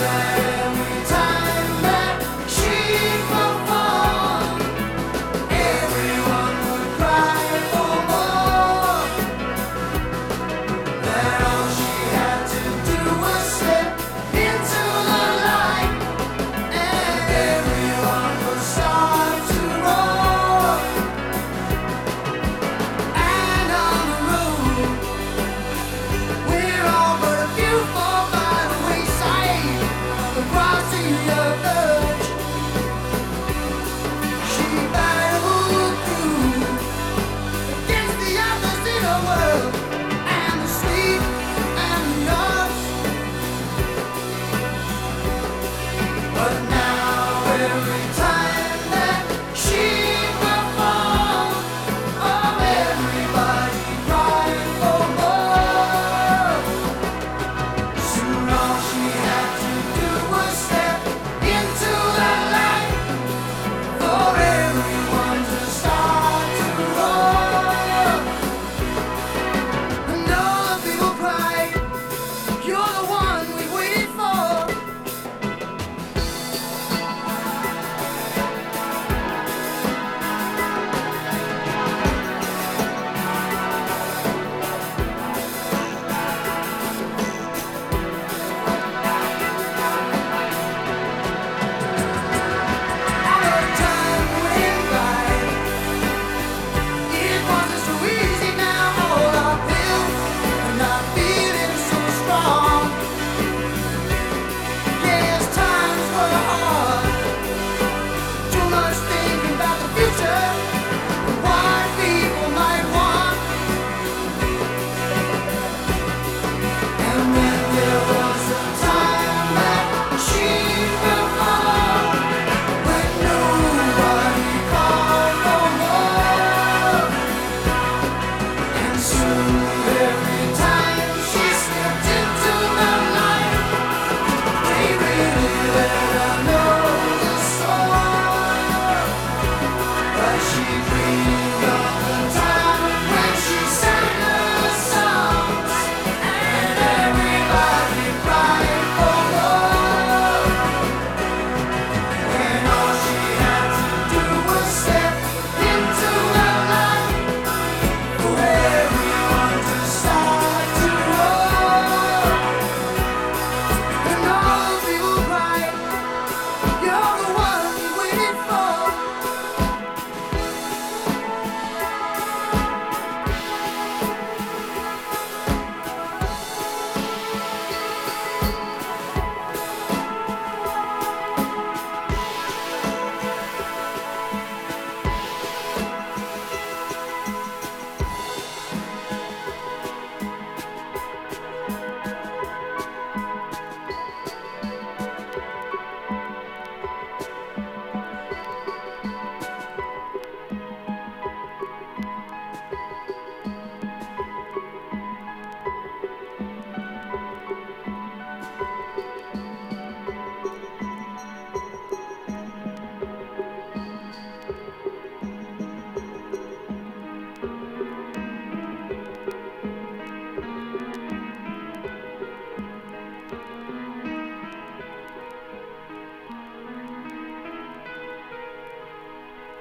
Every time that she performed, everyone would cry for more. That all she had to do was step into the light, and everyone would start to roar. And on the road, we're all but a few fall by the wayside, across the verge. She battled through against the others in her world, and the sleep and the loss. But now every time that she performed, oh, everybody cried for more. Soon all she had to do was step into the light, for everyone to start to roar. And all the people cried, "You're the one we waited for." All the time went by. It wasn't so easy now, all uphill, and not feeling so strong. Yes, times were hard. Too much thinking about the future, and what people might want. And then there was a time that she performed, when nobody called for more. And soon every time she stepped into the light, they really let her know.